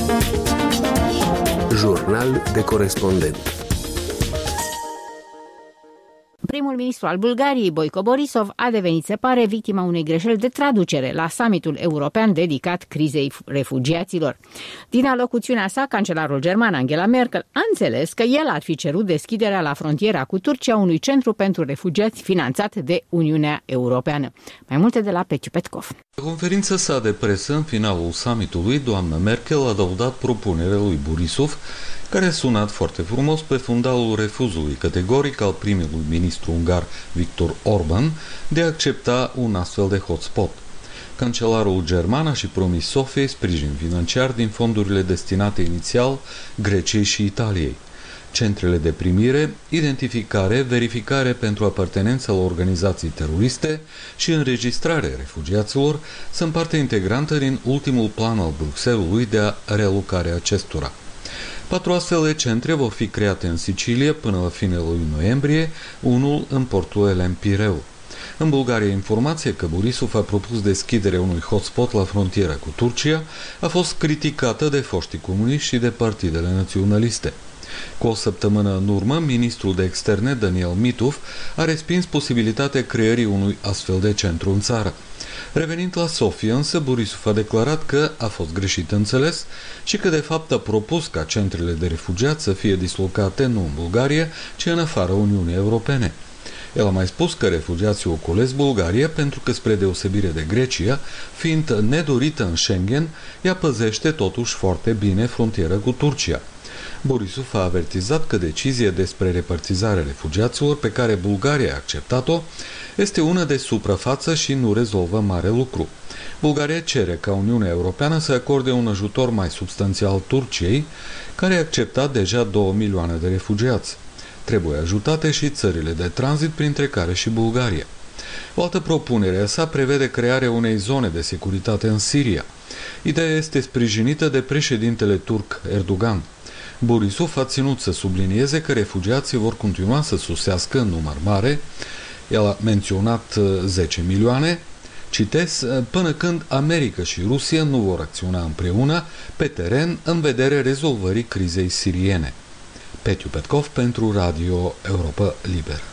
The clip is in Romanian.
Jurnal de corespondent. Primul ministru al Bulgariei, Boico Borisov, a devenit, se pare, victima unei greșeli de traducere la summitul european dedicat crizei refugiaților. Din alocuțiunea sa, cancelarul german Angela Merkel a înțeles că el ar fi cerut deschiderea la frontiera cu Turcia unui centru pentru refugiați finanțat de Uniunea Europeană. Mai multe de la Petiu Petkov. La conferința sa de presă, în finalul summitului, doamna Merkel a adăugat propunerea lui Borisov, care a sunat foarte frumos pe fundalul refuzului categoric al primului ministru ungar Viktor Orban de a accepta un astfel de hotspot. Cancelarul german a și promis Sofiei sprijin financiar din fondurile destinate inițial Greciei și Italiei. Centrele de primire, identificare, verificare pentru apartenență la organizații teroriste și înregistrare refugiaților sunt parte integrantă din ultimul plan al Bruxellesului de relocare a acestora. 4 astfel de centre vor fi create în Sicilia până la finele lui noiembrie, unul în portul Elen Pireu. În Bulgaria, informația că Borisov a propus deschiderea unui hotspot la frontiera cu Turcia a fost criticată de foștii comuniști și de partidele naționaliste. Cu o săptămână în urmă, ministrul de externe, Daniel Mitov, a respins posibilitatea creării unui astfel de centru în țară. Revenind la Sofia, însă, Borisov a declarat că a fost greșit înțeles și că de fapt a propus ca centrele de refugiați să fie dislocate nu în Bulgaria, ci în afara Uniunii Europene. El a mai spus că refugiații ocolesc Bulgaria pentru că, spre deosebire de Grecia, fiind nedorită în Schengen, ea păzește totuși foarte bine frontiera cu Turcia. Borisov a avertizat că decizia despre repartizarea refugiaților pe care Bulgaria a acceptat-o este una de suprafață și nu rezolvă mare lucru. Bulgaria cere ca Uniunea Europeană să acorde un ajutor mai substanțial Turciei, care a acceptat deja 2 milioane de refugiați. Trebuie ajutate și țările de tranzit, printre care și Bulgaria. O altă propunere a sa prevede crearea unei zone de securitate în Siria. Ideea este sprijinită de președintele turc Erdogan. Borisov a ținut să sublinieze că refugiații vor continua să sosească în număr mare. El a menționat 10 milioane, citez, până când America și Rusia nu vor acționa împreună pe teren în vederea rezolvării crizei siriene. Petiu Petkov pentru Radio Europa Liberă.